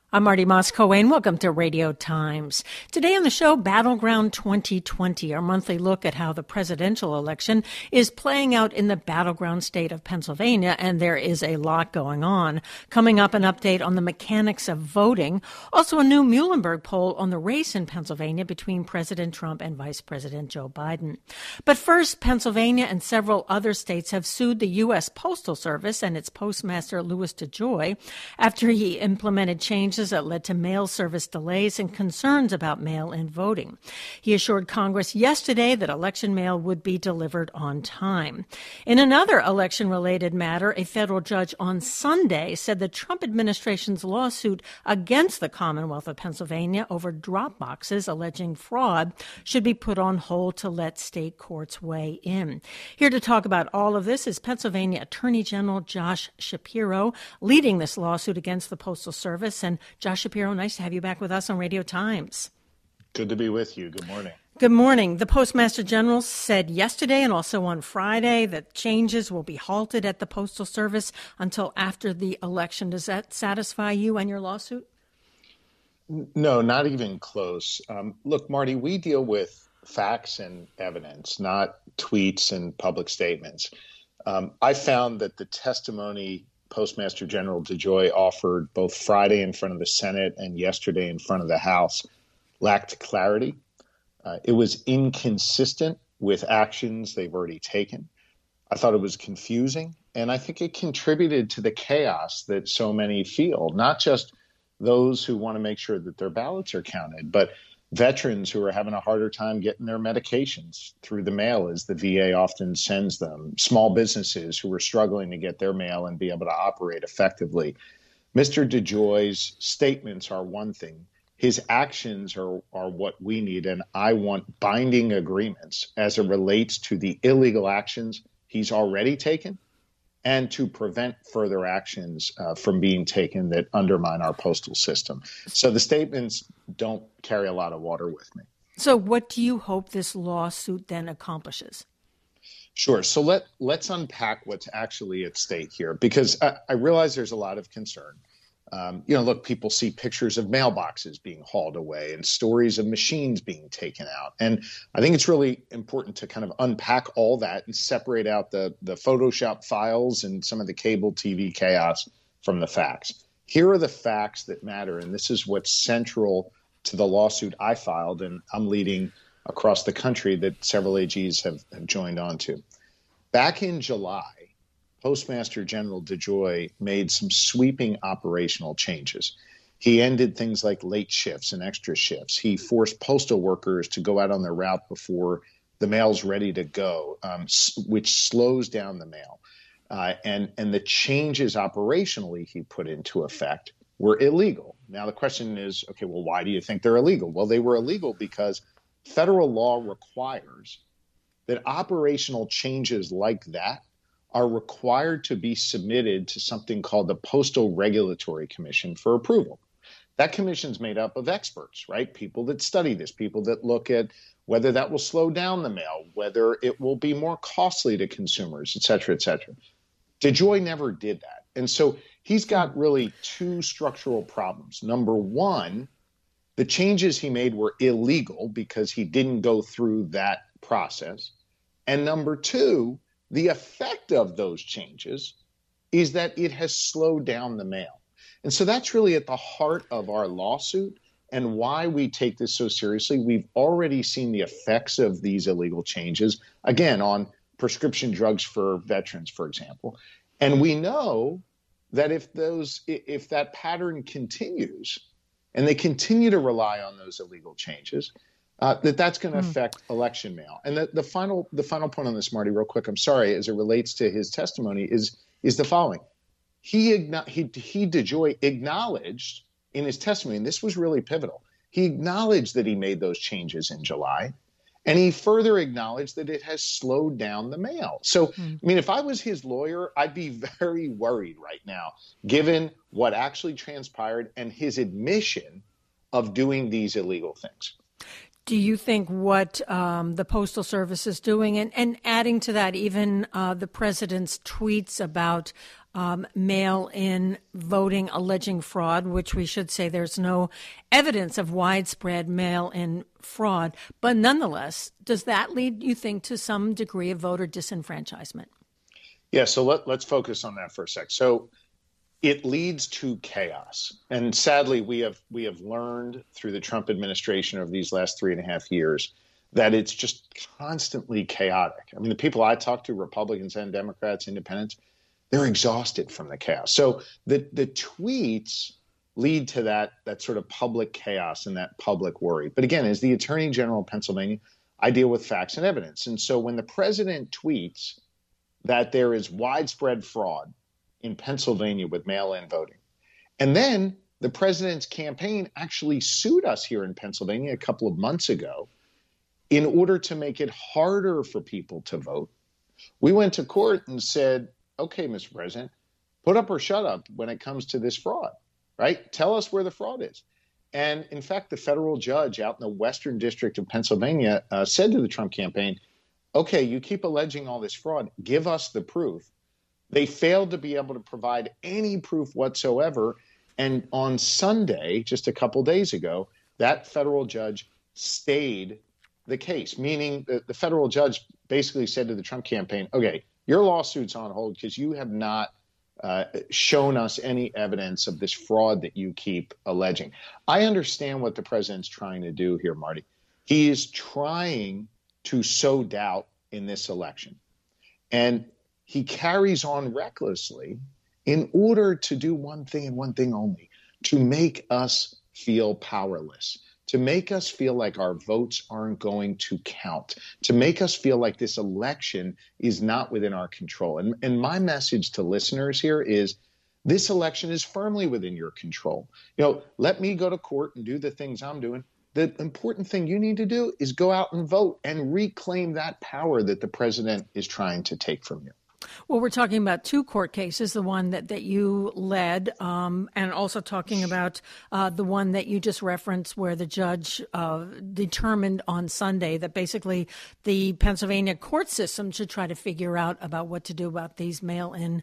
I'm Marty Moss-Coane. Welcome to Radio Times. Today on the show, Battleground 2020, our monthly look at how the presidential election is playing out in the battleground state of Pennsylvania, and there is a lot going on. Coming up, an update on the mechanics of voting. Also, a new Muhlenberg poll on the race in Pennsylvania between President Trump and Vice President Joe Biden. But first, Pennsylvania and several other states have sued the U.S. Postal Service and its postmaster, Louis DeJoy, after he implemented changes that led to mail service delays and concerns about mail-in voting. He assured Congress yesterday that election mail would be delivered on time. In another election-related matter, a federal judge on Sunday said the Trump administration's lawsuit against the Commonwealth of Pennsylvania over drop boxes alleging fraud should be put on hold to let state courts weigh in. Here to talk about all of this is Pennsylvania Attorney General Josh Shapiro, leading this lawsuit against the Postal Service. And Josh Shapiro, nice to have you back with us on Radio Times. Good to be with you. Good morning. Good morning. The Postmaster General said yesterday and also on Friday that changes will be halted at the Postal Service until after the election. Does that satisfy you and your lawsuit? No, not even close. Look, Marty, we deal with facts and evidence, not tweets and public statements. I found that the testimony Postmaster General DeJoy offered both Friday in front of the Senate and yesterday in front of the House lacked clarity. It was inconsistent with actions they've already taken. I thought it was confusing, and I think it contributed to the chaos that so many feel, not just those who want to make sure that their ballots are counted, but veterans who are having a harder time getting their medications through the mail as the VA often sends them, small businesses who are struggling to get their mail and be able to operate effectively. Mr. DeJoy's statements are one thing. His actions are what we need, and I want binding agreements as it relates to the illegal actions he's already taken and to prevent further actions from being taken that undermine our postal system. So the statements don't carry a lot of water with me. So what do you hope this lawsuit then accomplishes? Sure. So let's unpack what's actually at stake here, because I realize there's a lot of concern. Look, people see pictures of mailboxes being hauled away and stories of machines being taken out. And I think it's really important to kind of unpack all that and separate out the Photoshop files and some of the cable TV chaos from the facts. Here are the facts that matter, and this is what's central to the lawsuit I filed and I'm leading across the country that several AGs have joined on to. Back in July, Postmaster General DeJoy made some sweeping operational changes. He ended things like late shifts and extra shifts. He forced postal workers to go out on their route before the mail's ready to go, which slows down the mail. And the changes operationally he put into effect were illegal. Now, the question is, okay, well, why do you think they're illegal? Well, they were illegal because federal law requires that operational changes like that are required to be submitted to something called the Postal Regulatory Commission for approval. That commission's made up of experts, right? People that study this, people that look at whether that will slow down the mail, whether it will be more costly to consumers, et cetera, et cetera. DeJoy never did that. And so he's got really two structural problems. Number one, the changes he made were illegal because he didn't go through that process. And number two, the effect of those changes is that it has slowed down the mail. And so that's really at the heart of our lawsuit and why we take this so seriously. We've already seen the effects of these illegal changes, again, on prescription drugs for veterans, for example. And we know that if that pattern continues and they continue to rely on those illegal changes, that's going to affect election mail. And the final point on this, Marty, real quick, I'm sorry, as it relates to his testimony is the following. DeJoy acknowledged in his testimony, and this was really pivotal, he acknowledged that he made those changes in July, and he further acknowledged that it has slowed down the mail. So, I mean, if I was his lawyer, I'd be very worried right now, given what actually transpired and his admission of doing these illegal things. Do you think what the Postal Service is doing, and adding to that even the president's tweets about mail-in voting alleging fraud, which we should say there's no evidence of widespread mail-in fraud. But nonetheless, does that lead, you think, to some degree of voter disenfranchisement? Yeah, so let's focus on that for a sec. So it leads to chaos. And sadly, we have learned through the Trump administration over these last 3.5 years that it's just constantly chaotic. I mean, the people I talk to, Republicans and Democrats, independents, they're exhausted from the chaos. So the tweets lead to that sort of public chaos and that public worry. But again, as the Attorney General of Pennsylvania, I deal with facts and evidence. And so when the president tweets that there is widespread fraud in Pennsylvania with mail-in voting, and then the president's campaign actually sued us here in Pennsylvania a couple of months ago in order to make it harder for people to vote, we went to court and said, okay, Mr. President, put up or shut up when it comes to this fraud, right? Tell us where the fraud is. And in fact, the federal judge out in the Western District of Pennsylvania said to the Trump campaign, okay, you keep alleging all this fraud, give us the proof. They failed to be able to provide any proof whatsoever. And on Sunday, just a couple days ago, that federal judge stayed the case, meaning that the federal judge basically said to the Trump campaign, okay, your lawsuit's on hold because you have not shown us any evidence of this fraud that you keep alleging. I understand what the president's trying to do here, Marty. He is trying to sow doubt in this election. And he carries on recklessly in order to do one thing and one thing only, to make us feel powerless, to make us feel like our votes aren't going to count, to make us feel like this election is not within our control. And my message to listeners here is this election is firmly within your control. You know, let me go to court and do the things I'm doing. The important thing you need to do is go out and vote and reclaim that power that the president is trying to take from you. Well, we're talking about two court cases, the one that you led, and also talking about the one that you just referenced where the judge determined on Sunday that basically the Pennsylvania court system should try to figure out about what to do about these mail-in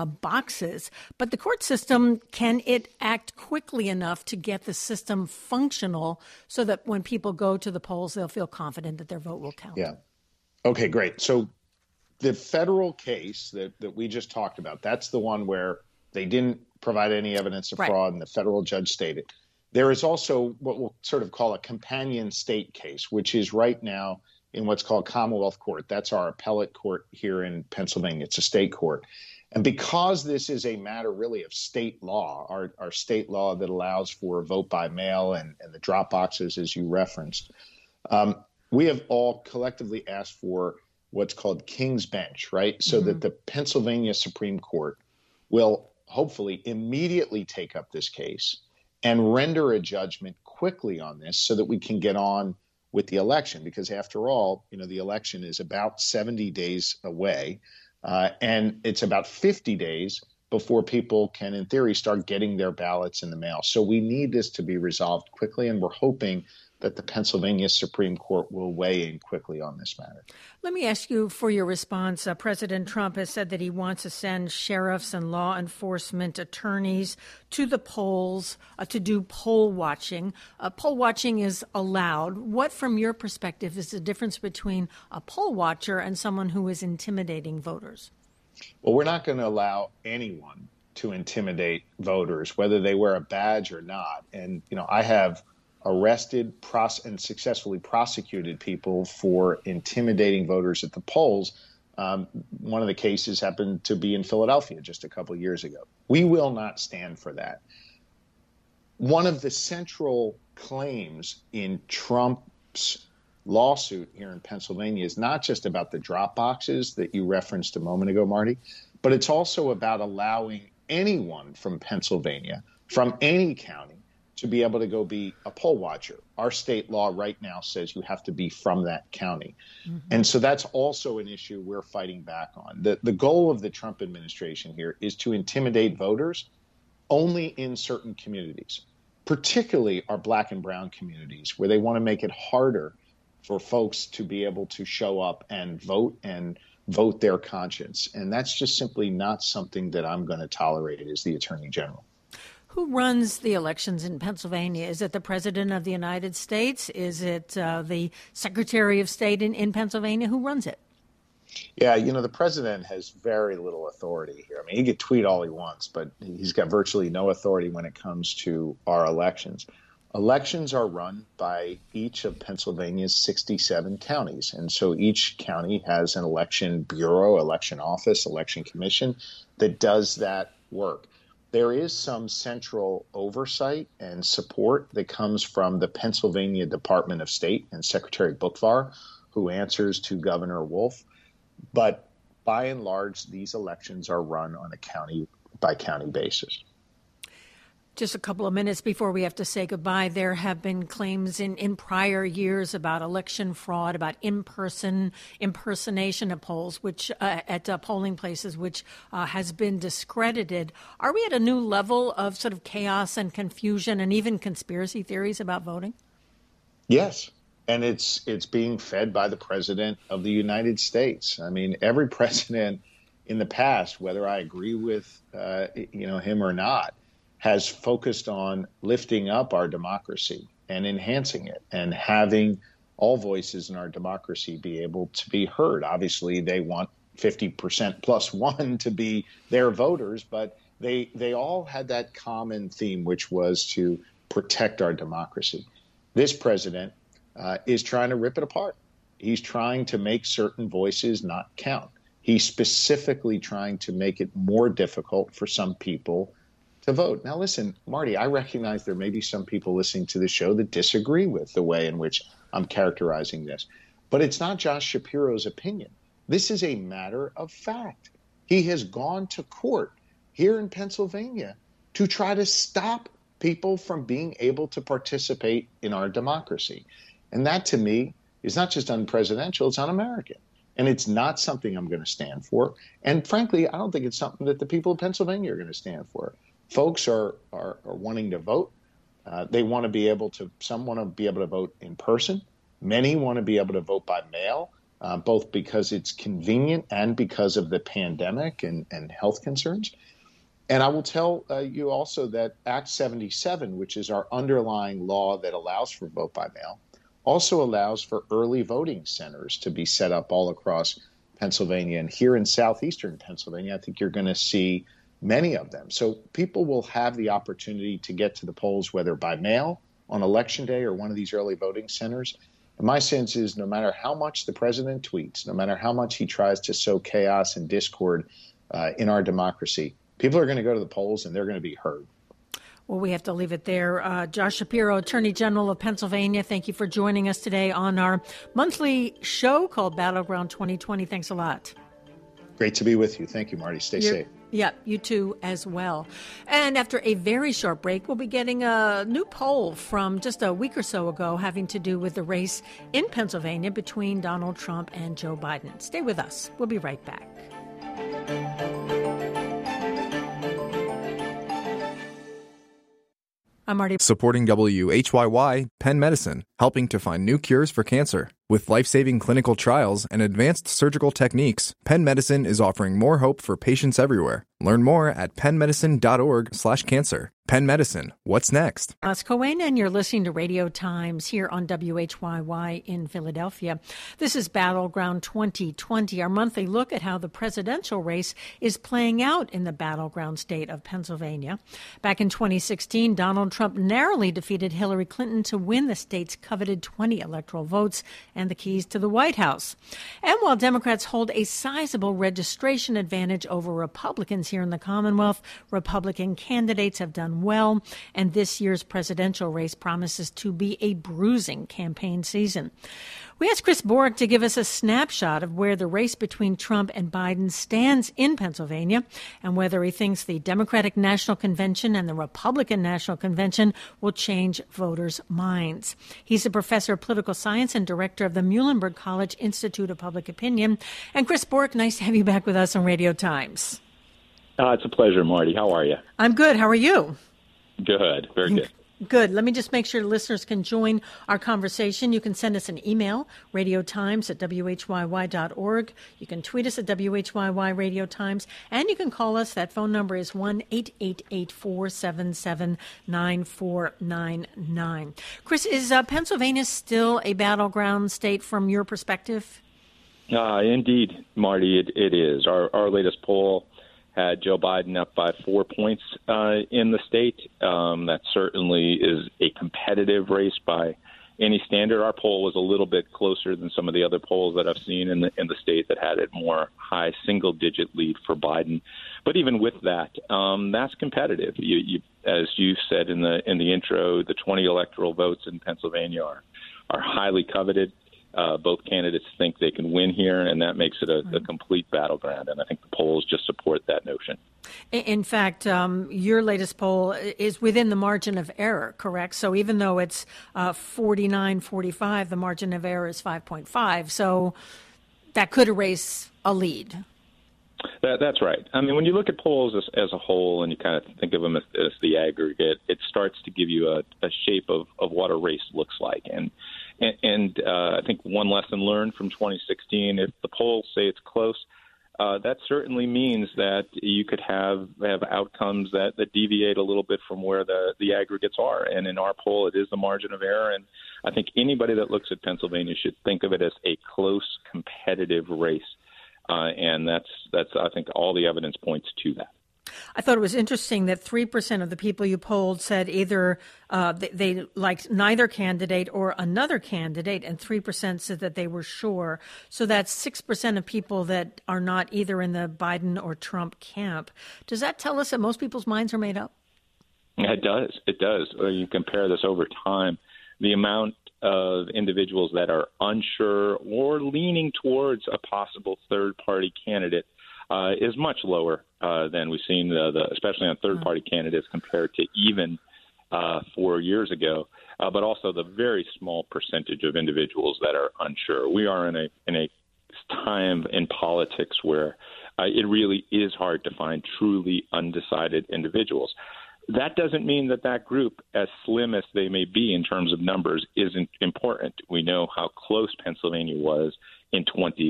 boxes. But the court system, can it act quickly enough to get the system functional so that when people go to the polls, they'll feel confident that their vote will count? Yeah. Okay, great. So the federal case that we just talked about, that's the one where they didn't provide any evidence of fraud and the federal judge stated. There is also what we'll sort of call a companion state case, which is right now in what's called Commonwealth Court. That's our appellate court here in Pennsylvania. It's a state court. And because this is a matter really of state law, our state law that allows for vote by mail and the drop boxes, as you referenced, we have all collectively asked for what's called King's Bench, right? So that the Pennsylvania Supreme Court will hopefully immediately take up this case and render a judgment quickly on this so that we can get on with the election. Because after all, you know, the election is about 70 days away, and it's about 50 days before people can, in theory, start getting their ballots in the mail. So we need this to be resolved quickly, and we're hoping that the Pennsylvania Supreme Court will weigh in quickly on this matter. Let me ask you for your response. President Trump has said that he wants to send sheriffs and law enforcement attorneys to the polls to do poll watching. Poll watching is allowed. What, from your perspective, is the difference between a poll watcher and someone who is intimidating voters? Well, we're not going to allow anyone to intimidate voters, whether they wear a badge or not. And, you know, I have arrested and successfully prosecuted people for intimidating voters at the polls. One of the cases happened to be in Philadelphia just a couple of years ago. We will not stand for that. One of the central claims in Trump's lawsuit here in Pennsylvania is not just about the drop boxes that you referenced a moment ago, Marty, but it's also about allowing anyone from Pennsylvania, from any county, to be able to go be a poll watcher. Our state law right now says you have to be from that county. And so that's also an issue we're fighting back on. The goal of the Trump administration here is to intimidate voters only in certain communities, particularly our Black and brown communities, where they want to make it harder for folks to be able to show up and vote and vote their conscience. And that's just simply not something that I'm going to tolerate as the Attorney General. Who runs the elections in Pennsylvania? Is it the President of the United States? Is it the Secretary of State in Pennsylvania? Who runs it? Yeah, the president has very little authority here. I mean, he could tweet all he wants, but he's got virtually no authority when it comes to our elections. Elections are run by each of Pennsylvania's 67 counties. And so each county has an election bureau, election office, election commission that does that work. There is some central oversight and support that comes from the Pennsylvania Department of State and Secretary Boockvar, who answers to Governor Wolf. But by and large, these elections are run on a county-by-county basis. Just a couple of minutes before we have to say goodbye, there have been claims in prior years about election fraud, about impersonation of polls, which at polling places, which has been discredited. Are we at a new level of sort of chaos and confusion and even conspiracy theories about voting? Yes. And it's being fed by the President of the United States. I mean, every president in the past, whether I agree with him or not, has focused on lifting up our democracy and enhancing it and having all voices in our democracy be able to be heard. Obviously, they want 50% plus one to be their voters, but they all had that common theme, which was to protect our democracy. This president is trying to rip it apart. He's trying to make certain voices not count. He's specifically trying to make it more difficult for some people to vote. Now, listen, Marty, I recognize there may be some people listening to the show that disagree with the way in which I'm characterizing this, but it's not Josh Shapiro's opinion. This is a matter of fact. He has gone to court here in Pennsylvania to try to stop people from being able to participate in our democracy. And that, to me, is not just unpresidential, it's un-American. And it's not something I'm going to stand for. And frankly, I don't think it's something that the people of Pennsylvania are going to stand for. Folks are wanting to vote. They want to be able to, some want to be able to vote in person. Many want to be able to vote by mail, both because it's convenient and because of the pandemic and health concerns. And I will tell you also that Act 77, which is our underlying law that allows for vote by mail, also allows for early voting centers to be set up all across Pennsylvania. And here in southeastern Pennsylvania, I think you're going to see many of them. So people will have the opportunity to get to the polls, whether by mail on Election Day or one of these early voting centers. And my sense is no matter how much the president tweets, no matter how much he tries to sow chaos and discord in our democracy, people are going to go to the polls and they're going to be heard. Well, we have to leave it there. Josh Shapiro, Attorney General of Pennsylvania, thank you for joining us today on our monthly show called Battleground 2020. Thanks a lot. Great to be with you. Thank you, Marty. Stay safe. Yeah, you too as well. And after a very short break, we'll be getting a new poll from just a week or so ago having to do with the race in Pennsylvania between Donald Trump and Joe Biden. Stay with us. We'll be right back. I'm Marty. Supporting WHYY, Penn Medicine, helping to find new cures for cancer. With life-saving clinical trials and advanced surgical techniques, Penn Medicine is offering more hope for patients everywhere. Learn more at pennmedicine.org/cancer. Penn Medicine, what's next? Cohen, and you're listening to Radio Times here on WHYY in Philadelphia. This is Battleground 2020, our monthly look at how the presidential race is playing out in the battleground state of Pennsylvania. Back in 2016, Donald Trump narrowly defeated Hillary Clinton to win the state's coveted 20 electoral votes and the keys to the White House. And while Democrats hold a sizable registration advantage over Republicans here in the Commonwealth, Republican candidates have done well, and this year's presidential race promises to be a bruising campaign season. We asked Chris Borg to give us a snapshot of where the race between Trump and Biden stands in Pennsylvania and whether he thinks the Democratic National Convention and the Republican National Convention will change voters' minds. He's a professor of political science and director of the Muhlenberg College Institute of Public Opinion. And Chris Borg, nice to have you back with us on Radio Times. It's a pleasure, Marty. How are you? I'm good. How are you? Good. Very good. Good. Let me just make sure listeners can join our conversation. You can send us an email, radiotimes@whyy.org. You can tweet us at WHYY Radio Times, and you can call us. That phone number is 1-888-477-9499. Chris, is Pennsylvania still a battleground state from your perspective? Indeed, Marty, it is. Our latest poll had Joe Biden up by 4 points in the state. That certainly is a competitive race by any standard. Our poll was a little bit closer than some of the other polls that I've seen in the state that had it more high single-digit lead for Biden. But even with that, that's competitive. As you said in the intro, the 20 electoral votes in Pennsylvania are highly coveted. Both candidates think they can win here, and that makes it a complete battleground. And I think the polls just support that notion. In fact, your latest poll is within the margin of error, correct? So even though it's 49-45, the margin of error is 5.5. So that could erase a lead. That's right. I mean, when you look at polls as a whole and you kind of think of them as the aggregate, it starts to give you a shape of what a race looks like. And I think one lesson learned from 2016, if the polls say it's close, that certainly means that you could have outcomes that deviate a little bit from where the aggregates are. And in our poll, it is the margin of error. And I think anybody that looks at Pennsylvania should think of it as a close, competitive race. And that's I think all the evidence points to that. I thought it was interesting that 3% of the people you polled said either they liked neither candidate or another candidate, and 3% said that they were sure. So that's 6% of people that are not either in the Biden or Trump camp. Does that tell us that most people's minds are made up? It does. It does. You compare this over time, the amount of individuals that are unsure or leaning towards a possible third-party candidate is much lower than we've seen, especially on third-party candidates compared to even 4 years ago. But also the very small percentage of individuals that are unsure. We are in a time in politics where it really is hard to find truly undecided individuals. That doesn't mean that group, as slim as they may be in terms of numbers, isn't important. We know how close Pennsylvania was in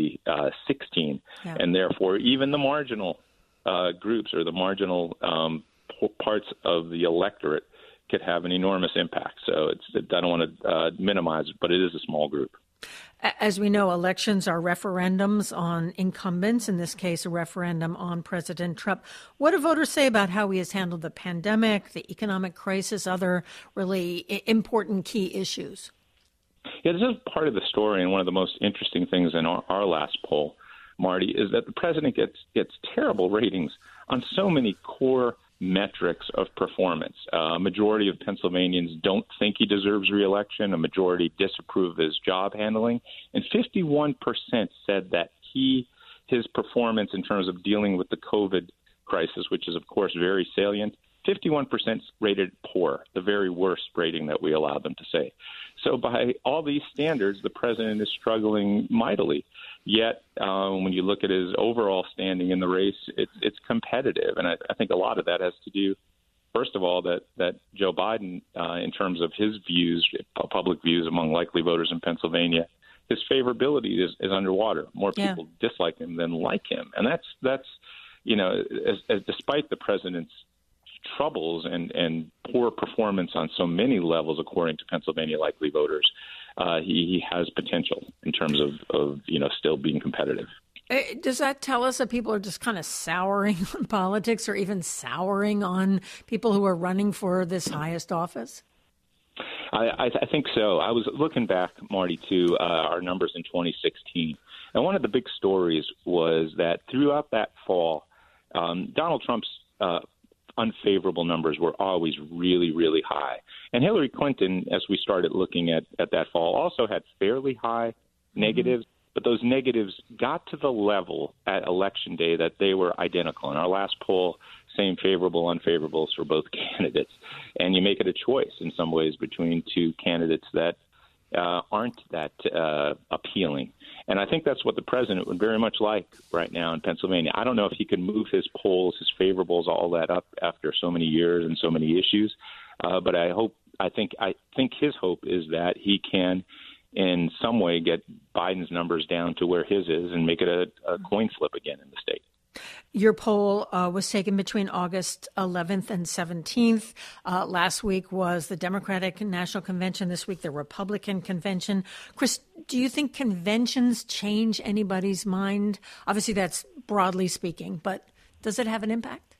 2016, and therefore even the marginal groups or the marginal parts of the electorate could have an enormous impact. So I don't want to minimize it, but it is a small group. As we know, elections are referendums on incumbents, in this case, a referendum on President Trump. What do voters say about how he has handled the pandemic, the economic crisis, other really important key issues? Yeah, this is part of the story, and one of the most interesting things in our last poll, Marty, is that the president gets terrible ratings on so many core metrics of performance. A majority of Pennsylvanians don't think he deserves re-election. A majority disapprove of his job handling. And 51% said that his performance in terms of dealing with the COVID crisis, which is, of course, very salient, 51% rated poor, the very worst rating that we allow them to say. So by all these standards, the president is struggling mightily. Yet, when you look at his overall standing in the race, it's competitive. And I think a lot of that has to do, first of all, that Joe Biden, in terms of his views, public views among likely voters in Pennsylvania, his favorability is underwater. More people dislike him than like him. And that's as despite the president's troubles and poor performance on so many levels, according to Pennsylvania likely voters, he has potential in terms of still being competitive. Does that tell us that people are just kind of souring on politics, or even souring on people who are running for this highest office? I think so. I was looking back, Marty, to our numbers in 2016, and one of the big stories was that throughout that fall, Donald Trump's unfavorable numbers were always really, really high. And Hillary Clinton, as we started looking at that fall, also had fairly high negatives, but those negatives got to the level at Election Day that they were identical. In our last poll, same favorable, unfavorables for both candidates. And you make it a choice in some ways between two candidates that aren't that appealing. And I think that's what the president would very much like right now in Pennsylvania. I don't know if he can move his polls, his favorables, all that up after so many years and so many issues. But I hope I think his hope is that he can, in some way, get Biden's numbers down to where his is and make it a coin flip again in the state. Your poll was taken between August 11th and 17th. Last week was the Democratic National Convention. This week, the Republican Convention. Chris, do you think conventions change anybody's mind? Obviously, that's broadly speaking, but does it have an impact?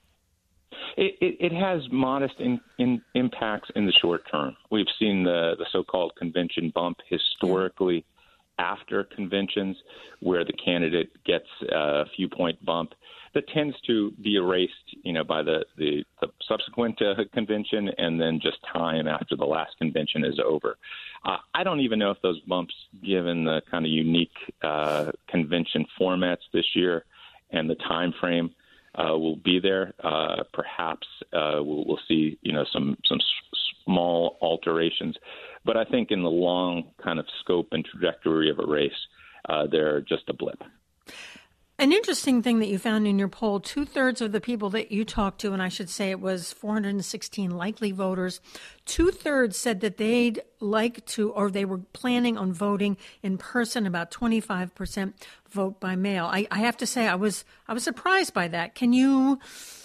It has modest impacts in the short term. We've seen the so-called convention bump historically after conventions, where the candidate gets a few point bump that tends to be erased, by the subsequent convention, and then just time after the last convention is over. I don't even know if those bumps, given the kind of unique convention formats this year and the time frame, will be there. Perhaps we'll see, some small alterations. But I think in the long kind of scope and trajectory of a race, they're just a blip. An interesting thing that you found in your poll, 2/3 of the people that you talked to, and I should say it was 416 likely voters, 2/3 said that they'd like to, or they were planning on voting in person. About 25% vote by mail. I have to say I was surprised by that. Can you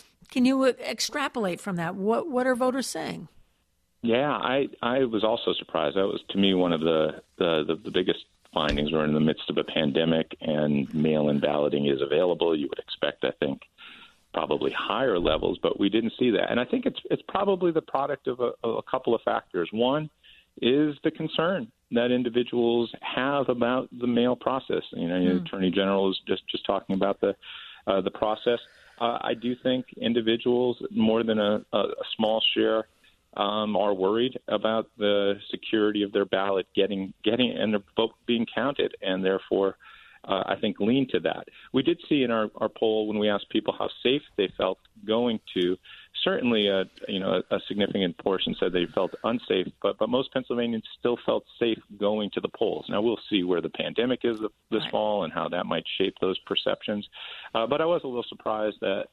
extrapolate from that? What are voters saying? Yeah, I was also surprised. That was, to me, one of the biggest findings. We're in the midst of a pandemic, and mail-in balloting is available. You would expect, I think, probably higher levels, but we didn't see that. And I think it's probably the product of a couple of factors. One is the concern that individuals have about the mail process. The Attorney General is just talking about the process. I do think individuals, more than a small share, are worried about the security of their ballot getting and their vote being counted, and therefore I think lean to that. We did see in our poll, when we asked people how safe they felt going to, certainly a significant portion said they felt unsafe, but most Pennsylvanians still felt safe going to the polls. Now we'll see where the pandemic is this fall and how that might shape those perceptions. But I was a little surprised that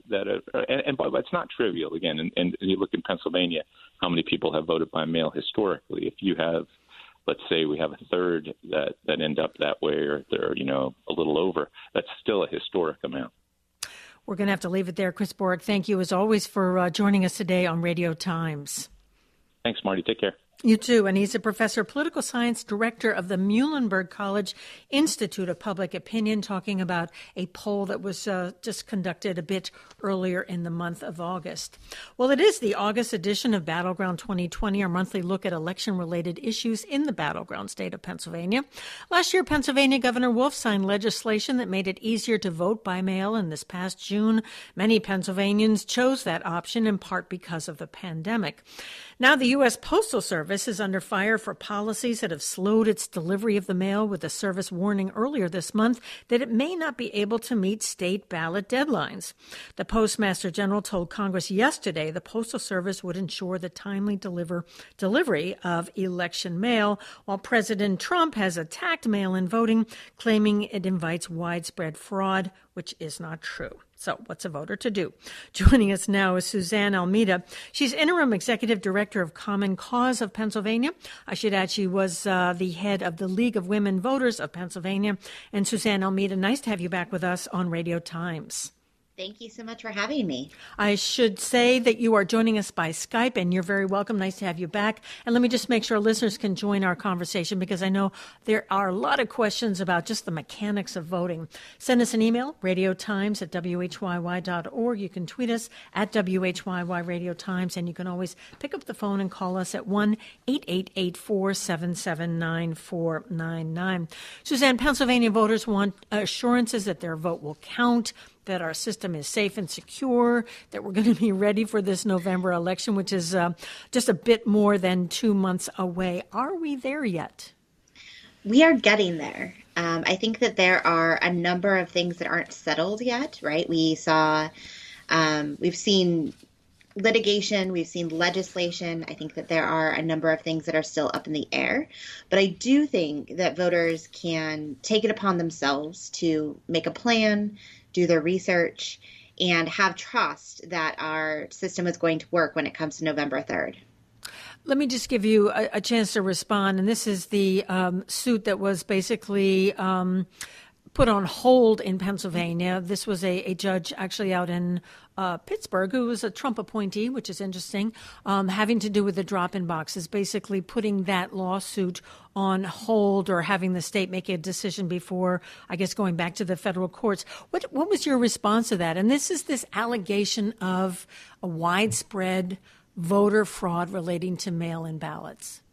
but it's not trivial. Again, and you look in Pennsylvania, how many people have voted by mail historically. If you have, let's say we have a third that end up that way, or they're a little over, that's still a historic amount. We're going to have to leave it there. Chris Borek, thank you as always for joining us today on Radio Times. Thanks, Marty. Take care. You too. And he's a professor of political science, director of the Muhlenberg College Institute of Public Opinion, talking about a poll that was just conducted a bit earlier in the month of August. Well, it is the August edition of Battleground 2020, our monthly look at election-related issues in the battleground state of Pennsylvania. Last year, Pennsylvania Governor Wolf signed legislation that made it easier to vote by mail, and this past June, many Pennsylvanians chose that option in part because of the pandemic. Now, the U.S. Postal Service is under fire for policies that have slowed its delivery of the mail, with the service warning earlier this month that it may not be able to meet state ballot deadlines. The Postmaster General told Congress yesterday the Postal Service would ensure the timely delivery of election mail, while President Trump has attacked mail-in voting, claiming it invites widespread fraud, which is not true. So what's a voter to do? Joining us now is Suzanne Almeida. She's interim executive director of Common Cause of Pennsylvania. I should add she was the head of the League of Women Voters of Pennsylvania. And Suzanne Almeida, nice to have you back with us on Radio Times. Thank you so much for having me. I should say that you are joining us by Skype, and you're very welcome. Nice to have you back. And let me just make sure listeners can join our conversation, because I know there are a lot of questions about just the mechanics of voting. Send us an email, radiotimes@whyy.org. You can tweet us at WHYY Radio Times, and you can always pick up the phone and call us at 1-888-477-9499. Suzanne, Pennsylvania voters want assurances that their vote will count, that our system is safe and secure, that we're going to be ready for this November election, which is just a bit more than 2 months away. Are we there yet? We are getting there. I think that there are a number of things that aren't settled yet, right? We've seen litigation, we've seen legislation. I think that there are a number of things that are still up in the air. But I do think that voters can take it upon themselves to make a plan, do their research, and have trust that our system is going to work when it comes to November 3rd. Let me just give you a chance to respond. And this is the suit that was basically put on hold in Pennsylvania. This was a judge actually out in Pittsburgh who was a Trump appointee, which is interesting, having to do with the drop-in boxes, basically putting that lawsuit on hold or having the state make a decision before, I guess, going back to the federal courts. What was your response to that? And this is this allegation of a widespread voter fraud relating to mail-in ballots.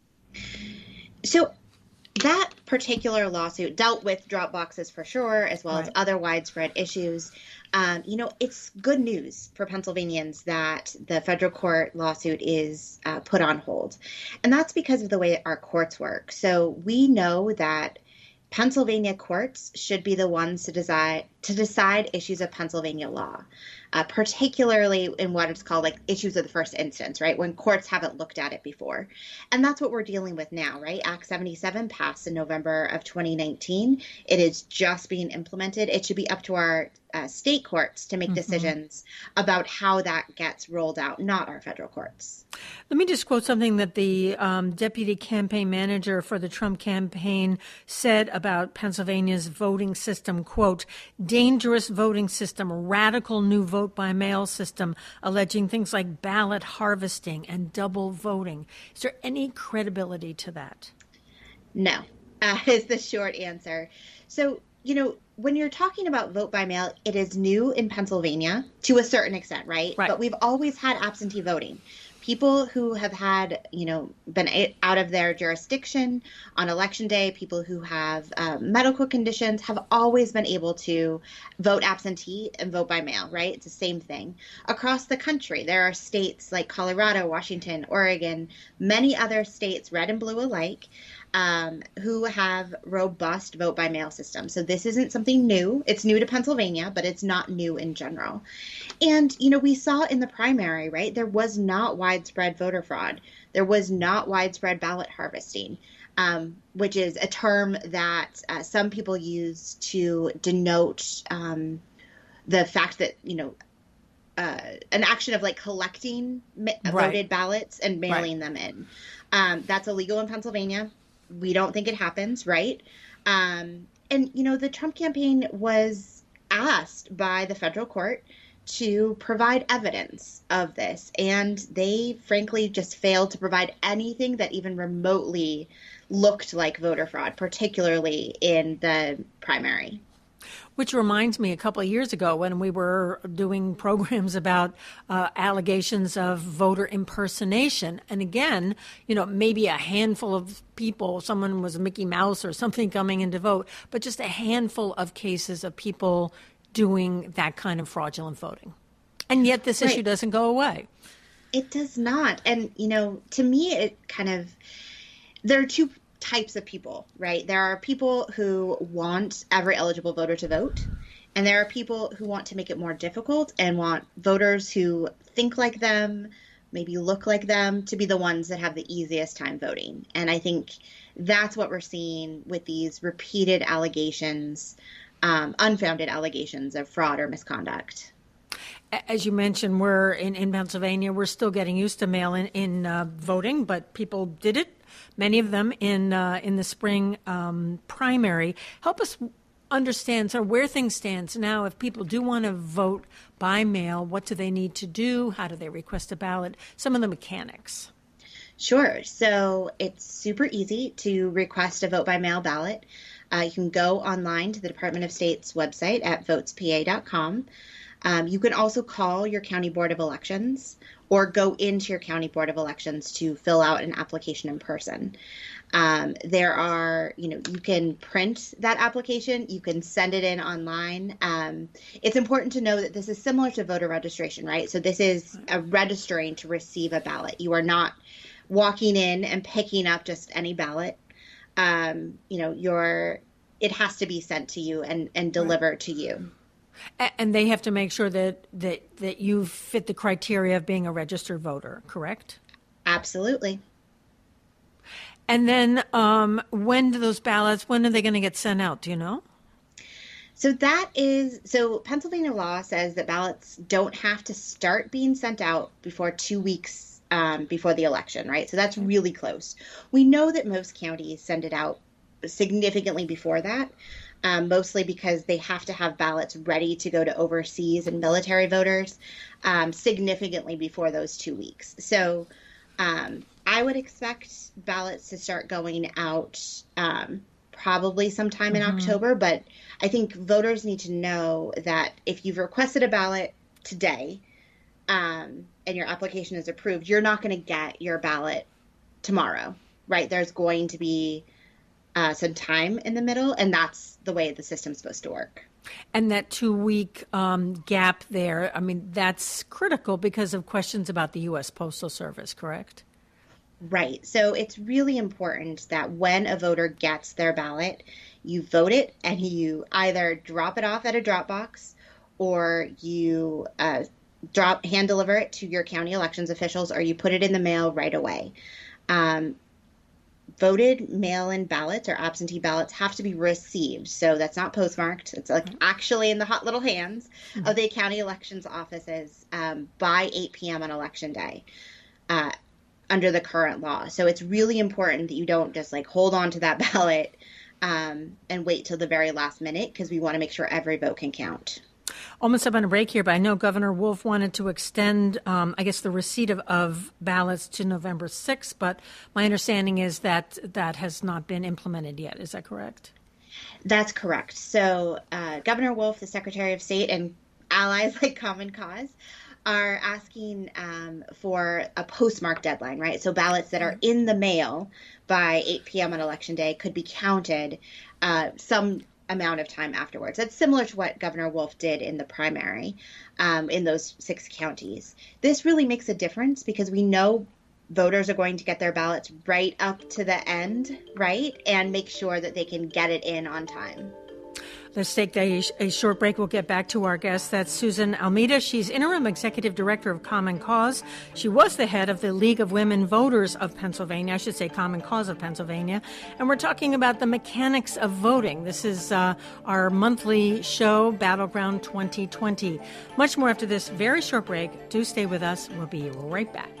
So that particular lawsuit dealt with drop boxes for sure, as well as other widespread issues. It's good news for Pennsylvanians that the federal court lawsuit is put on hold. And that's because of the way our courts work. So we know that Pennsylvania courts should be the ones to decide issues of Pennsylvania law, particularly in what it's called like issues of the first instance, right? When courts haven't looked at it before. And that's what we're dealing with now, right? Act 77 passed in November of 2019. It is just being implemented. It should be up to our state courts to make decisions about how that gets rolled out, not our federal courts. Let me just quote something that the deputy campaign manager for the Trump campaign said about Pennsylvania's voting system, quote, dangerous voting system, radical new vote by mail system, alleging things like ballot harvesting and double voting. Is there any credibility to that? No, is the short answer. So, when you're talking about vote by mail, it is new in Pennsylvania to a certain extent, right? But we've always had absentee voting. People who have had, been out of their jurisdiction on election day, people who have medical conditions have always been able to vote absentee and vote by mail, right? It's the same thing. Across the country, there are states like Colorado, Washington, Oregon, many other states, red and blue alike, who have robust vote by mail systems. So this isn't something new. It's new to Pennsylvania, but it's not new in general. And, we saw in the primary, right, there was not widespread voter fraud. There was not widespread ballot harvesting, which is a term that some people use to denote the fact that, an action of like collecting voted ballots and mailing them in. That's illegal in Pennsylvania. We don't think it happens, right? And, the Trump campaign was asked by the federal court to provide evidence of this. And they, frankly, just failed to provide anything that even remotely looked like voter fraud, particularly in the primary. Which reminds me, a couple of years ago when we were doing programs about allegations of voter impersonation. And again, maybe a handful of people, someone was Mickey Mouse or something coming in to vote, but just a handful of cases of people doing that kind of fraudulent voting. And yet this issue doesn't go away. It does not. And, to me, it there are two types of people, right? There are people who want every eligible voter to vote, and there are people who want to make it more difficult and want voters who think like them, maybe look like them, to be the ones that have the easiest time voting. And I think that's what we're seeing with these repeated allegations, unfounded allegations of fraud or misconduct. As you mentioned, we're in Pennsylvania, we're still getting used to mail-in voting, but people did it. Many of them in the spring primary. Help us understand sort of where things stand. So now if people do want to vote by mail, what do they need to do? How do they request a ballot? Some of the mechanics. Sure. So it's super easy to request a vote by mail ballot. You can go online to the Department of State's website at votespa.com. You can also call your county board of elections or go into your county board of elections to fill out an application in person. There are, you can print that application. You can send it in online. It's important to know that this is similar to voter registration, right? So this is registering to receive a ballot. You are not walking in and picking up just any ballot. It has to be sent to you and delivered to you. And they have to make sure that you fit the criteria of being a registered voter, correct? Absolutely. And then when are they going to get sent out? Do you know? So Pennsylvania law says that ballots don't have to start being sent out before 2 weeks before the election, right? So that's really close. We know that most counties send it out significantly before that, mostly because they have to have ballots ready to go to overseas and military voters significantly before those 2 weeks. So I would expect ballots to start going out probably sometime in October, but I think voters need to know that if you've requested a ballot today and your application is approved, you're not going to get your ballot tomorrow, right? There's going to be some time in the middle, and that's the way the system's supposed to work. And that 2-week gap there, I mean, that's critical because of questions about the U.S. Postal Service, correct? Right. So it's really important that when a voter gets their ballot, you vote it and you either drop it off at a drop box or you hand deliver it to your county elections officials, or you put it in the mail right away. Voted mail-in ballots or absentee ballots have to be received. So that's not postmarked. It's like actually in the hot little hands of the county elections offices by 8 p.m. on election day under the current law. So it's really important that you don't just like hold on to that ballot and wait till the very last minute, because we want to make sure every vote can count. Almost up on a break here, but I know Governor Wolf wanted to extend, I guess, the receipt of ballots to November 6th, but my understanding is that that has not been implemented yet. Is that correct? That's correct. So Governor Wolf, the Secretary of State, and allies like Common Cause are asking for a postmark deadline, right? So ballots that are in the mail by 8 p.m. on Election Day could be counted some amount of time afterwards. That's similar to what Governor Wolf did in the primary in those 6 counties. This really makes a difference because we know voters are going to get their ballots right up to the end, right? And make sure that they can get it in on time. Let's take a short break. We'll get back to our guest. That's Susan Almeida. She's Interim Executive Director of Common Cause. She was the head of the League of Women Voters of Pennsylvania, I should say Common Cause of Pennsylvania. And we're talking about the mechanics of voting. This is our monthly show, Battleground 2020. Much more after this very short break. Do stay with us. We'll be right back.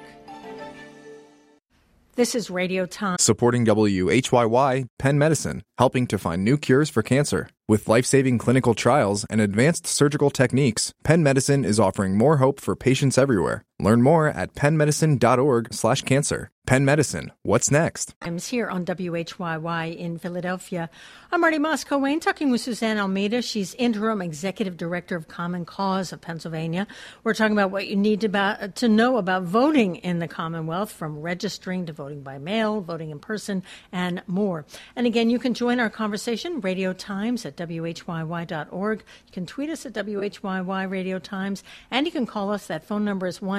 This is Radio Time. Supporting WHYY, Penn Medicine, helping to find new cures for cancer. With life-saving clinical trials and advanced surgical techniques, Penn Medicine is offering more hope for patients everywhere. Learn more at pennmedicine.org/cancer. Penn Medicine, what's next? I'm here on WHYY in Philadelphia. I'm Marty Moss-Coane talking with Suzanne Almeida. She's Interim Executive Director of Common Cause of Pennsylvania. We're talking about what you need to know about voting in the Commonwealth, from registering to voting by mail, voting in person, and more. And again, you can join our conversation, Radio Times at WHYY.org. You can tweet us at WHYY Radio Times, and you can call us. That phone number is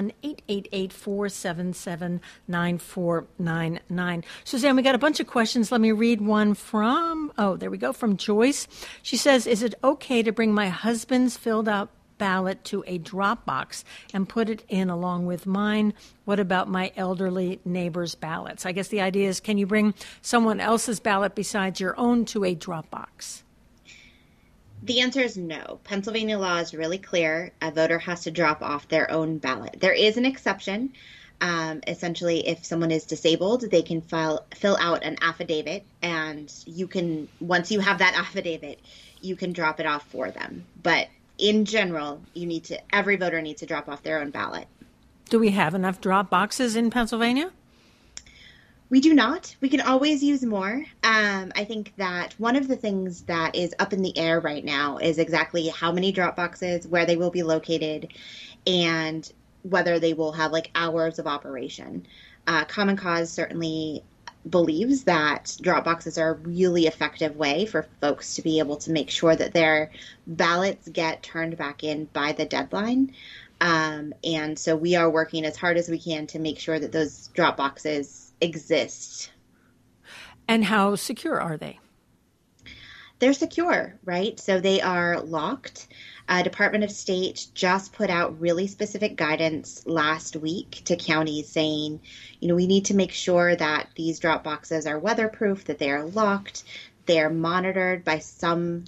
1-888-477-9499. Suzanne, we got a bunch of questions. Let me read one from, there we go, from Joyce. She says, is it okay to bring my husband's filled out ballot to a drop box and put it in along with mine? What about my elderly neighbor's ballots? I guess the idea is, can you bring someone else's ballot besides your own to a drop box? The answer is no. Pennsylvania law is really clear. A voter has to drop off their own ballot. There is an exception. Essentially, if someone is disabled, they can fill out an affidavit, and you can, once you have that affidavit, you can drop it off for them. But in general, every voter needs to drop off their own ballot. Do we have enough drop boxes in Pennsylvania? We do not. We can always use more. I think that one of the things that is up in the air right now is exactly how many drop boxes, where they will be located, and whether they will have like hours of operation. Common Cause certainly believes that drop boxes are a really effective way for folks to be able to make sure that their ballots get turned back in by the deadline. And so we are working as hard as we can to make sure that those drop boxes exist. And how secure are they? They're secure, right? So they are locked. Department of State just put out really specific guidance last week to counties saying, we need to make sure that these drop boxes are weatherproof, that they are locked, they are monitored by some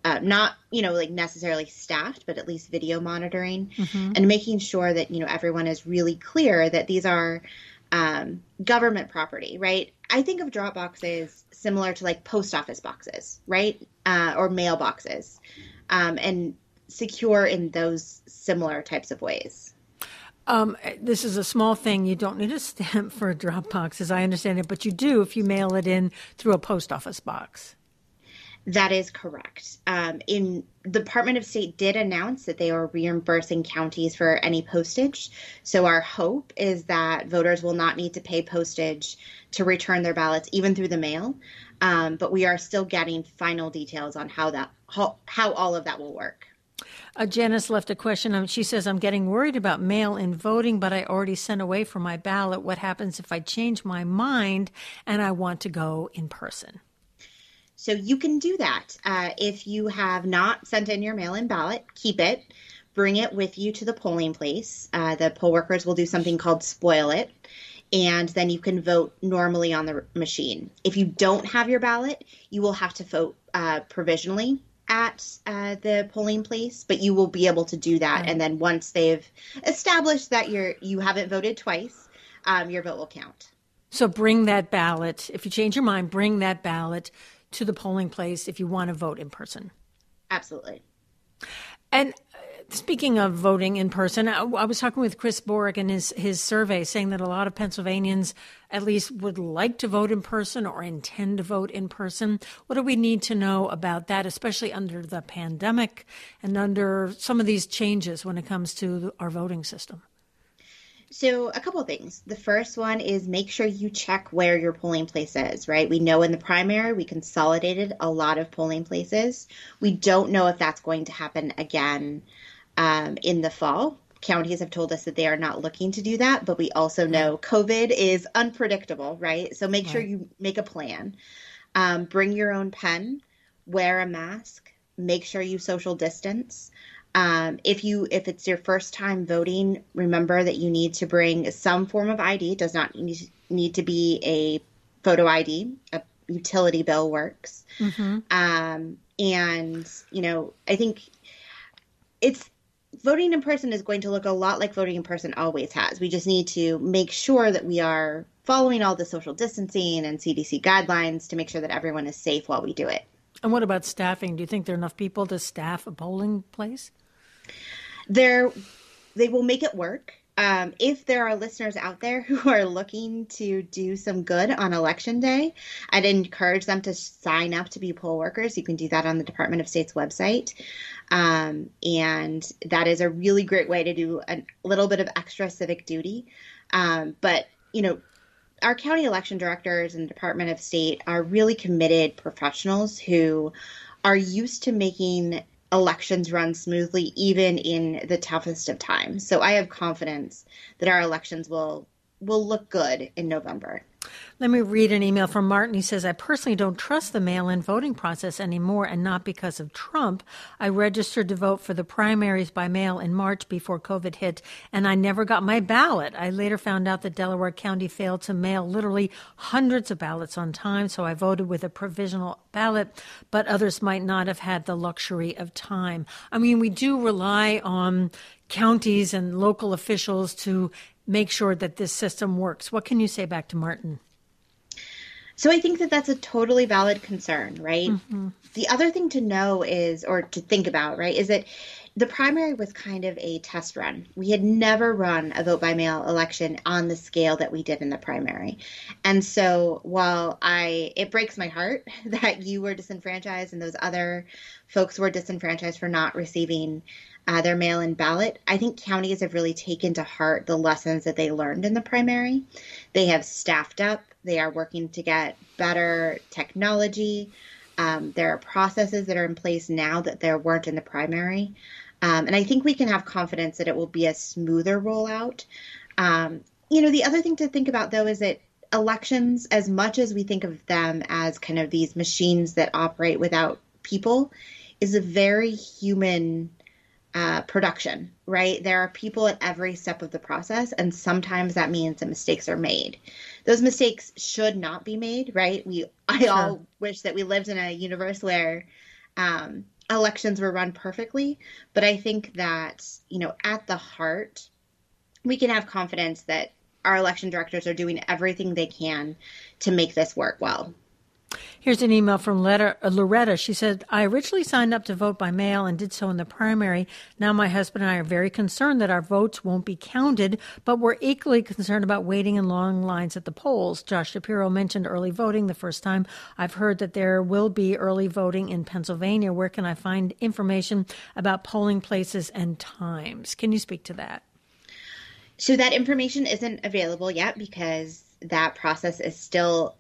not, like necessarily staffed, but at least video monitoring, and making sure that, everyone is really clear that these are government property, right? I think of drop boxes similar to like post office boxes, right? Or mail boxes, and secure in those similar types of ways. This is a small thing. You don't need a stamp for a drop box, as I understand it, but you do if you mail it in through a post office box. That is correct. The Department of State did announce that they are reimbursing counties for any postage. So our hope is that voters will not need to pay postage to return their ballots, even through the mail. But we are still getting final details on how all of that will work. Janice left a question. She says, I'm getting worried about mail-in voting, but I already sent away for my ballot. What happens if I change my mind and I want to go in person? So you can do that. If you have not sent in your mail-in ballot, keep it. Bring it with you to the polling place. The poll workers will do something called spoil it, and then you can vote normally on the machine. If you don't have your ballot, you will have to vote provisionally at the polling place, but you will be able to do that. Right. And then once they've established that you haven't voted twice, your vote will count. So bring that ballot. If you change your mind, bring that ballot to the polling place if you want to vote in person. Absolutely. And speaking of voting in person, I was talking with Chris Borick in his survey saying that a lot of Pennsylvanians at least would like to vote in person or intend to vote in person. What do we need to know about that, especially under the pandemic and under some of these changes when it comes to our voting system? So a couple of things. The first one is make sure you check where your polling place is, right? We know in the primary, we consolidated a lot of polling places. We don't know if that's going to happen again in the fall. Counties have told us that they are not looking to do that, but we also know COVID is unpredictable, right? So make sure you make a plan. Bring your own pen, wear a mask, make sure you social distance. If it's your first time voting, remember that you need to bring some form of ID. It does not need to be a photo ID. A utility bill works. Mm-hmm. And, I think voting in person is going to look a lot like voting in person always has. We just need to make sure that we are following all the social distancing and CDC guidelines to make sure that everyone is safe while we do it. And what about staffing? Do you think there are enough people to staff a polling place? They will make it work. If there are listeners out there who are looking to do some good on Election Day, I'd encourage them to sign up to be poll workers. You can do that on the Department of State's website. And that is a really great way to do a little bit of extra civic duty. But our county election directors and Department of State are really committed professionals who are used to making elections run smoothly, even in the toughest of times. So I have confidence that our elections will look good in November. Let me read an email from Martin. He says, I personally don't trust the mail-in voting process anymore, and not because of Trump. I registered to vote for the primaries by mail in March before COVID hit, and I never got my ballot. I later found out that Delaware County failed to mail literally hundreds of ballots on time, so I voted with a provisional ballot, but others might not have had the luxury of time. I mean, we do rely on counties and local officials to make sure that this system works. What can you say back to Martin? So I think that that's a totally valid concern, right? Mm-hmm. The other thing to know is, or to think about, right, is that the primary was kind of a test run. We had never run a vote by mail election on the scale that we did in the primary. And so while it breaks my heart that you were disenfranchised and those other folks were disenfranchised for not receiving their mail-in ballot, I think counties have really taken to heart the lessons that they learned in the primary. They have staffed up. They are working to get better technology. There are processes that are in place now that there weren't in the primary. And I think we can have confidence that it will be a smoother rollout. The other thing to think about, though, is that elections, as much as we think of them as kind of these machines that operate without people, is a very human production, right? There are people at every step of the process, and sometimes that means that mistakes are made. Those mistakes should not be made, right? I all wish that we lived in a universe where elections were run perfectly, but I think that, at the heart, we can have confidence that our election directors are doing everything they can to make this work well. Here's an email from Loretta. She said, I originally signed up to vote by mail and did so in the primary. Now my husband and I are very concerned that our votes won't be counted, but we're equally concerned about waiting in long lines at the polls. Josh Shapiro mentioned early voting the first time. I've heard that there will be early voting in Pennsylvania. Where can I find information about polling places and times? Can you speak to that? So that information isn't available yet because that process is still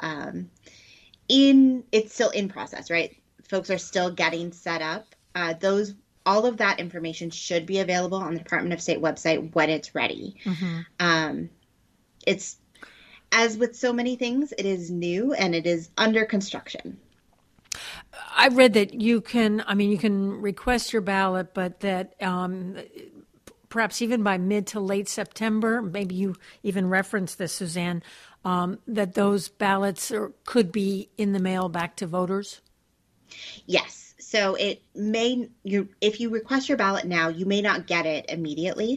it's still in process, right? Folks are still getting set up. All of that information should be available on the Department of State website when it's ready. Mm-hmm. It's, as with so many things, it is new and it is under construction. I read that you can request your ballot, but that perhaps even by mid to late September, maybe you even referenced this, Suzanne, that those ballots could be in the mail back to voters? Yes. So if you request your ballot now, you may not get it immediately.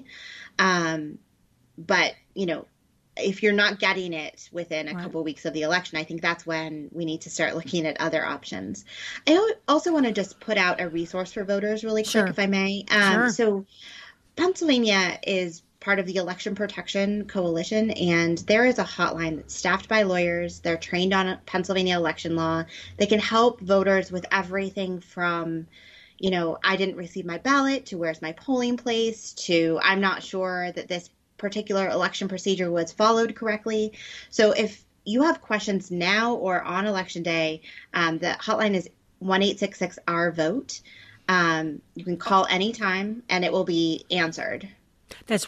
But, if you're not getting it within a couple of weeks of the election, I think that's when we need to start looking at other options. I also want to just put out a resource for voters really quick, if I may. Sure. So Pennsylvania is part of the Election Protection Coalition, and there is a hotline that's staffed by lawyers. They're trained on Pennsylvania election law. They can help voters with everything from, I didn't receive my ballot, to where's my polling place, to I'm not sure that this particular election procedure was followed correctly. So if you have questions now or on election day, the hotline is 1-866-OUR-VOTE. You can call anytime and it will be answered. That's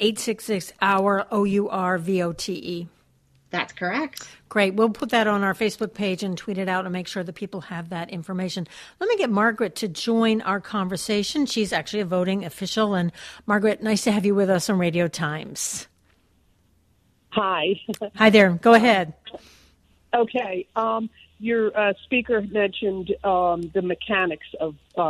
1-866-OUR-VOTE. That's correct. Great. We'll put that on our Facebook page and tweet it out and make sure that people have that information. Let me get Margaret to join our conversation. She's actually a voting official. And Margaret, nice to have you with us on Radio Times. Hi. Hi there. Go ahead. Okay. Your speaker mentioned the mechanics of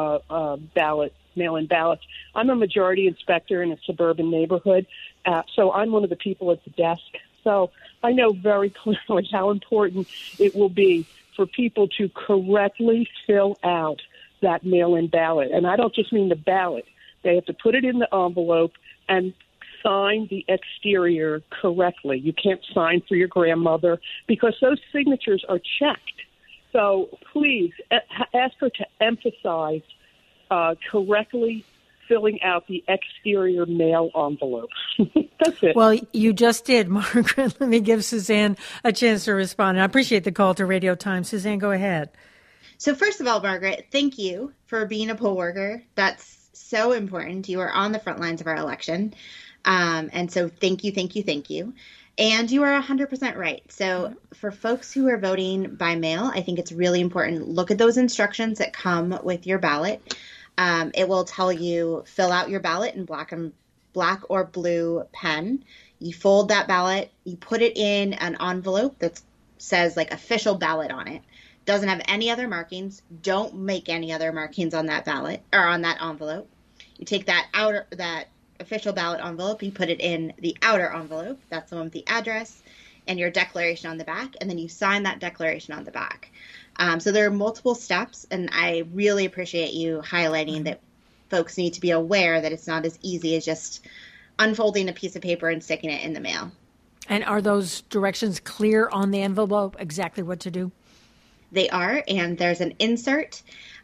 mail-in ballots. I'm a majority inspector in a suburban neighborhood, so I'm one of the people at the desk. So I know very clearly how important it will be for people to correctly fill out that mail-in ballot. And I don't just mean the ballot. They have to put it in the envelope and sign the exterior correctly. You can't sign for your grandmother because those signatures are checked. So please ask her to emphasize correctly filling out the exterior mail envelope. That's it. Well, you just did, Margaret. Let me give Suzanne a chance to respond. And I appreciate the call to Radio Times. Suzanne, go ahead. So first of all, Margaret, thank you for being a poll worker. That's so important. You are on the front lines of our election. And so thank you. And you are 100% right. So for folks who are voting by mail, I think it's really important. Look at those instructions that come with your ballot. It will tell you fill out your ballot in black or blue pen. You fold that ballot, you put it in an envelope that says like official ballot on it. Doesn't have any other markings. Don't make any other markings on that ballot or on that envelope. You take that official ballot envelope, you put it in the outer envelope. That's the one with the address and your declaration on the back, and then you sign that declaration on the back. So there are multiple steps, and I really appreciate you highlighting that folks need to be aware that it's not as easy as just unfolding a piece of paper and sticking it in the mail. And are those directions clear on the envelope, exactly what to do? They are, and there's an insert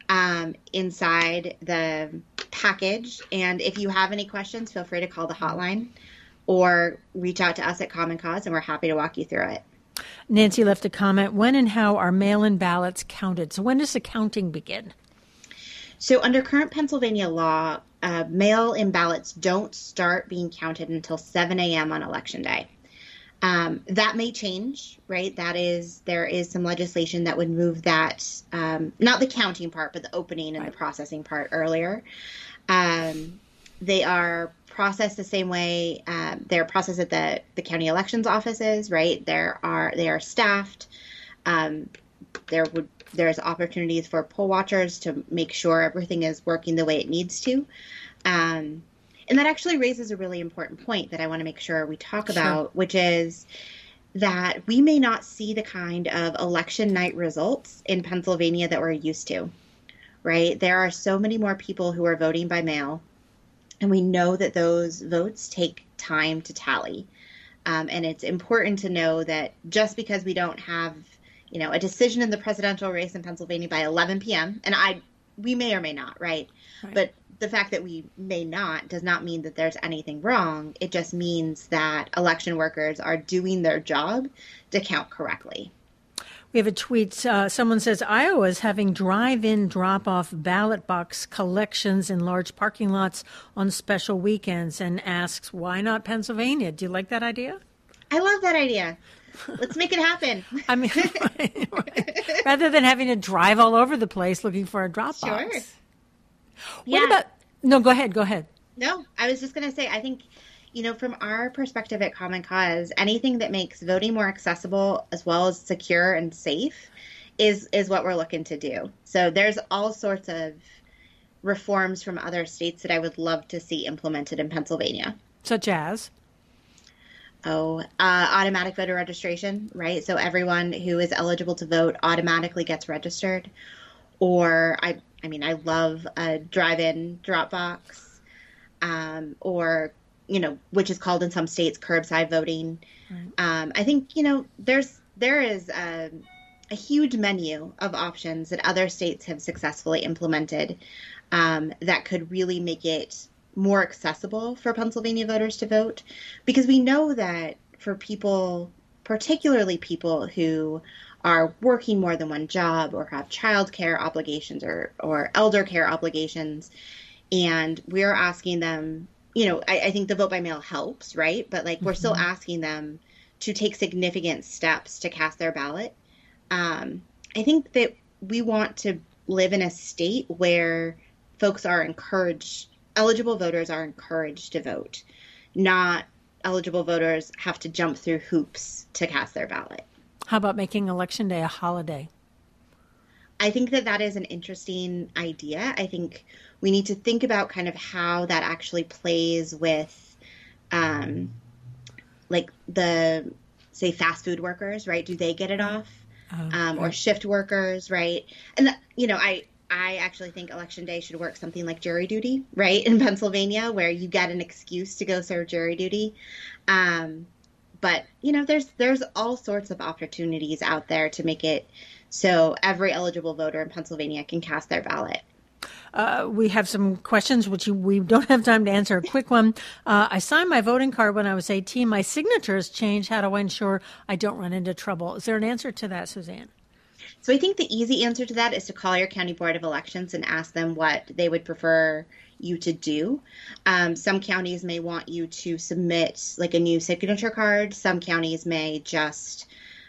inside the package. And if you have any questions, feel free to call the hotline or reach out to us at Common Cause, and we're happy to walk you through it. Nancy left a comment. When and how are mail-in ballots counted? So when does the counting begin? So under current Pennsylvania law, mail-in ballots don't start being counted until 7 a.m. on Election Day. That may change, right? There is some legislation that would move that, not the counting part, but the opening and the processing part earlier. They are processed the same way. They're processed at the county elections offices, right? They are staffed. there's opportunities for poll watchers to make sure everything is working the way it needs to. And that actually raises a really important point that I want to make sure we talk about, which is that we may not see the kind of election night results in Pennsylvania that we're used to, right? There are so many more people who are voting by mail, and we know that those votes take time to tally. And it's important to know that just because we don't have, a decision in the presidential race in Pennsylvania by 11 p.m., and we may or may not, right? But the fact that we may not does not mean that there's anything wrong. It just means that election workers are doing their job to count correctly. We have a tweet. Someone says Iowa is having drive-in drop-off ballot box collections in large parking lots on special weekends, and asks, why not Pennsylvania? Do you like that idea? I love that idea. Let's make it happen. I mean, right. Rather than having to drive all over the place looking for a drop box. Sure. What about? No, go ahead. No, I was just going to say, I think, from our perspective at Common Cause, anything that makes voting more accessible as well as secure and safe is what we're looking to do. So there's all sorts of reforms from other states that I would love to see implemented in Pennsylvania. Such as? Automatic voter registration, right? So everyone who is eligible to vote automatically gets registered. Or I love a drive-in drop box, or, which is called in some states curbside voting. Right. I think, there is a huge menu of options that other states have successfully implemented that could really make it more accessible for Pennsylvania voters to vote, because we know that for people, particularly people who are working more than one job or have child care obligations or elder care obligations, and we're asking them, I think the vote by mail helps, right? But we're still asking them to take significant steps to cast their ballot. I think that we want to live in a state where folks are encouraged, eligible voters are encouraged to vote, not eligible voters have to jump through hoops to cast their ballot. How about making Election Day a holiday? I think that is an interesting idea. I think we need to think about kind of how that actually plays with, the, say, fast food workers, right? Do they get it off? Or shift workers, right? And, I actually think Election Day should work something like jury duty, right, in Pennsylvania, where you get an excuse to go serve jury duty. But, there's all sorts of opportunities out there to make it so every eligible voter in Pennsylvania can cast their ballot. We have some questions, which we don't have time to answer. A quick one. I signed my voting card when I was 18. My signature has changed. How do I ensure I don't run into trouble? Is there an answer to that, Suzanne? So I think the easy answer to that is to call your county board of elections and ask them what they would prefer you to do. Some counties may want you to submit a new signature card. Some counties may just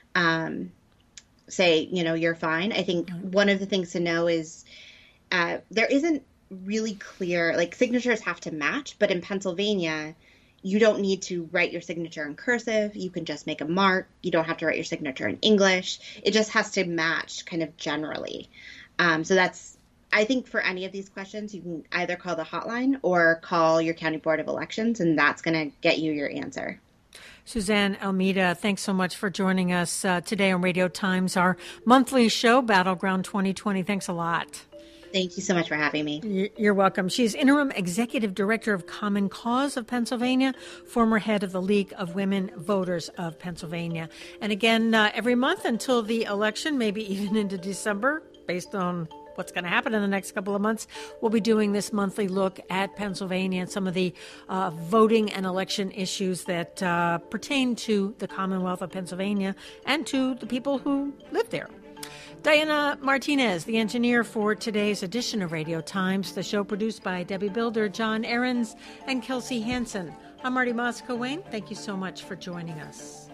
say, you're fine. I think one of the things to know is there isn't really clear, signatures have to match, but in Pennsylvania, you don't need to write your signature in cursive. You can just make a mark. You don't have to write your signature in English. It just has to match kind of generally. So that's, I think for any of these questions, you can either call the hotline or call your county board of elections, and that's going to get you your answer. Suzanne Almeida, thanks so much for joining us today on Radio Times, our monthly show, Battleground 2020. Thanks a lot. Thank you so much for having me. You're welcome. She's Interim Executive Director of Common Cause of Pennsylvania, former head of the League of Women Voters of Pennsylvania. And again, every month until the election, maybe even into December, based on what's going to happen in the next couple of months, we'll be doing this monthly look at Pennsylvania and some of the voting and election issues that pertain to the Commonwealth of Pennsylvania and to the people who live there. Diana Martinez, the engineer for today's edition of Radio Times, the show produced by Debbie Builder, John Ahrens, and Kelsey Hansen. I'm Marty Moscow-Wayne. Thank you so much for joining us.